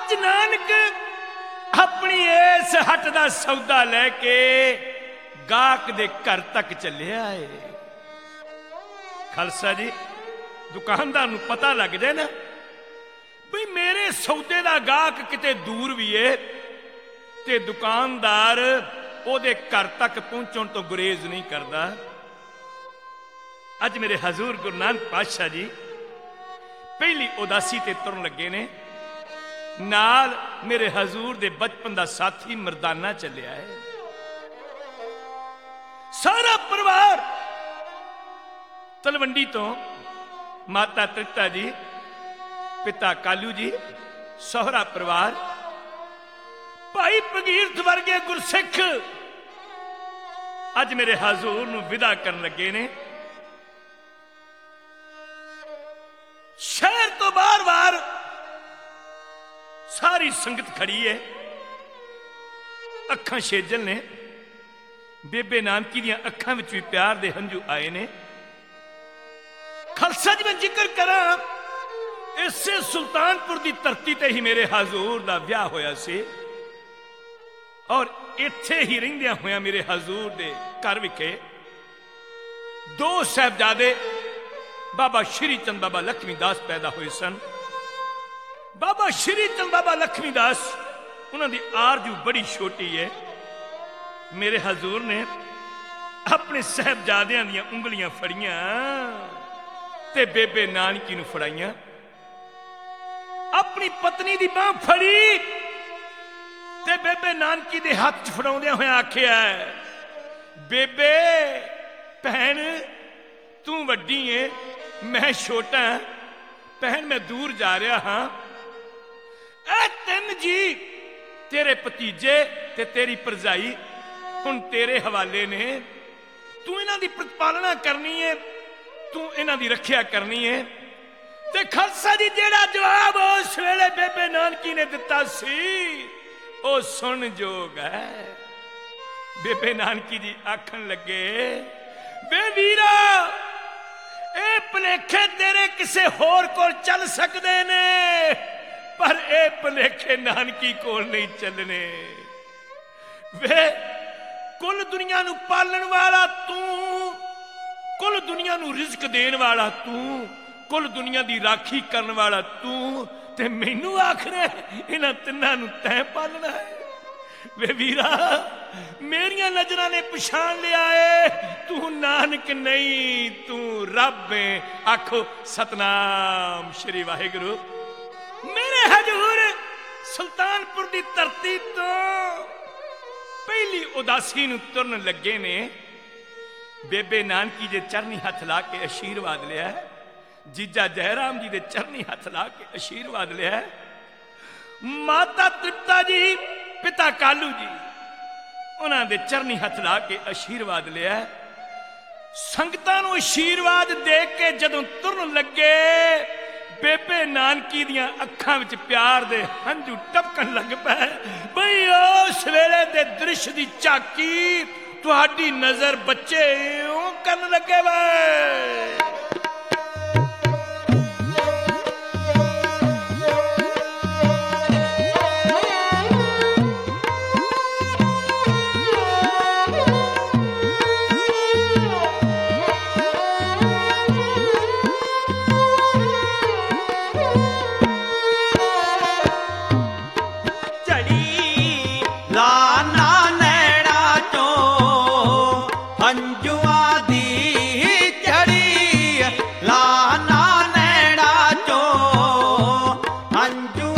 अज नानक अपनी इस हट का सौदा लैके गाहक दे घर तक चलिया है। खालसा जी, दुकानदार नूं पता लग जाए ना भी मेरे सौदे का गाहक किते दूर भी है ते दुकानदार ओदे घर तक पहुंचण तो गुरेज नहीं करता। अज मेरे हजूर गुरु नानक पातशाह जी पहली उदासी ते तुरन लगे ने, नाल मेरे हजूर दे बचपन का साथी मरदाना चलिया है। सारा परिवार तलवंडी तो माता तृप्ता जी, पिता कालू जी, सोहरा परिवार, भाई भगीरथ वर्गे गुरसिख अज मेरे हजूर नूं विदा करन लगे ने। शहर तो बार बार सारी संगत खड़ी है, अखां छेजल ने। बेबे नानकी दी अखां विच भी प्यार दे हंझू आए ने। खालसा जी, मैं जिक्र करा इसे सुल्तानपुर की धरती ते ही मेरे हजूर का ब्याह होया सी और इत्थे ही रहिंदियां होया मेरे हजूर दे घर विखे दो साहबजादे बाबा श्री चंद बाबा लक्ष्मीदास पैदा हुए सन। बाबा श्री चंद बाबा लक्ष्मीदास उन्होंने आरजू बड़ी छोटी है। मेरे हजूर ने अपने साहबजादियां दी उंगलियां फड़ियां ते बेबे नानकी नूं फड़ाइयां, अपनी पत्नी दी बांह फड़ी ते बेबे नानकी दे हाथ च फड़ाउंदियां होया आखिया, बेबे भैन तू वड्डी है, मैं छोटा, भैन मैं दूर जा रहा हाँ। ऐ तीन जी तेरे भतीजे ते तेरी भरजाई हुण तेरे हवाले ने, तू इन्हां दी प्रतिपालना करनी है, तू इन्हां दी रखिया करनी है। ते खालसा जी जेड़ा जवाब उस वेले बेबे नानकी ने दिता सी ओ सुन जोग है। बेबे नानकी जी आखन लगे, बे वीरा ए भलेखे तेरे किसे होर कोल चल सकदे ने पर ए भलेखे नानकी कोल नहीं चलने। वे कुल दुनिया नू पालन वाला तू, कुल दुनिया नू रिज़्क देन वाला तू, कुल दुनिया दी राखी करन वाला तू ते मैनू आखरे इन्हां तिन्हां नू तैं पालना है। वे वीरा मेरियां नजरां ने पछाण लिया है तू नानक नहीं तू रब है। आखो सतनाम श्री वाहिगुरु। मेरे हजूर सुल्तानपुर दी धरती तो पहली उदासी नू तुरन लगे ने। बेबे नानकी दे चरनी हथ ला के आशीर्वाद लिया है, जीजा जयराम जी दे चरनी हथ ला के आशीर्वाद लिया है, माता तृप्ता जी पिता कालू जी उन्हां दे चरनी हथ ला के आशीर्वाद लिया है। संगतां नूं आशीर्वाद दे के जदों तुरन लगे बेबे नानकी दियां अखां विच प्यार दे हंझू टपकन लग पए। बई उस वेले दे दृश्य दी झाकी तुहाडी नजर बच्चे इउं करन लगे वे। अंजू